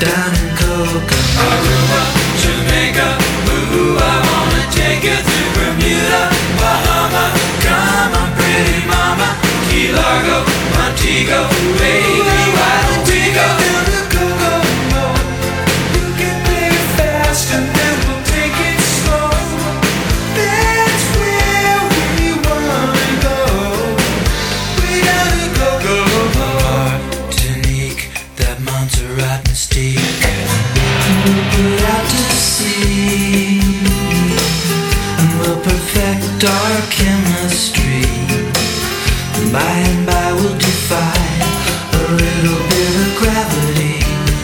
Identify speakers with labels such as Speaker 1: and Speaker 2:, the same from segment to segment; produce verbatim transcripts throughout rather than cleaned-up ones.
Speaker 1: down in Kokomo.
Speaker 2: Aruba, Jamaica, ooh, I wanna take you through Bermuda, Bahama. Come on, pretty mama, Key Largo, Montego, baby, why don't we go down to Kokomo? You can play it fast and then we'll take it slow. That's where we wanna go. Way down to Kokomo.
Speaker 1: Martinique, that Montserrat mystique. We'll put out to sea, and we'll perfect our chemistry. And by and by we'll defy a little bit of gravity.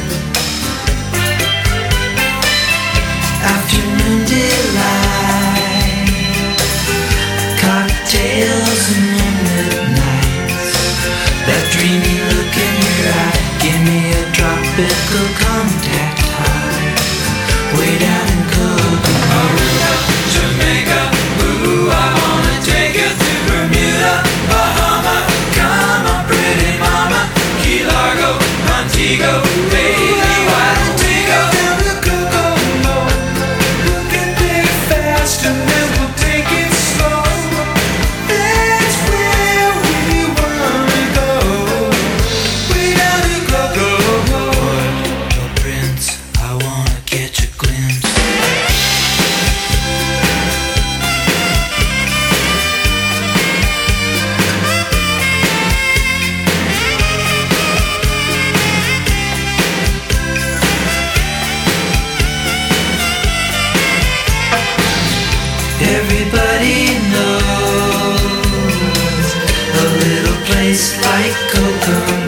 Speaker 1: Afternoon delight, cocktails and moonlit nights. That dreamy look in your eye, give me a tropical contact high. Way down in Kokomo.
Speaker 2: Aruba, Jamaica, ooh, I wanna take you through Bermuda, Bahama. Come on, pretty mama, Key Largo, Montego, baby, why don't we go down to Kokomo? You can play it fast and then we'll take it slow. That's where we wanna go. Way down to Kokomo.
Speaker 1: Port-au-Prince, I wanna catch a glimpse. Everybody knows a little place like Kokomo.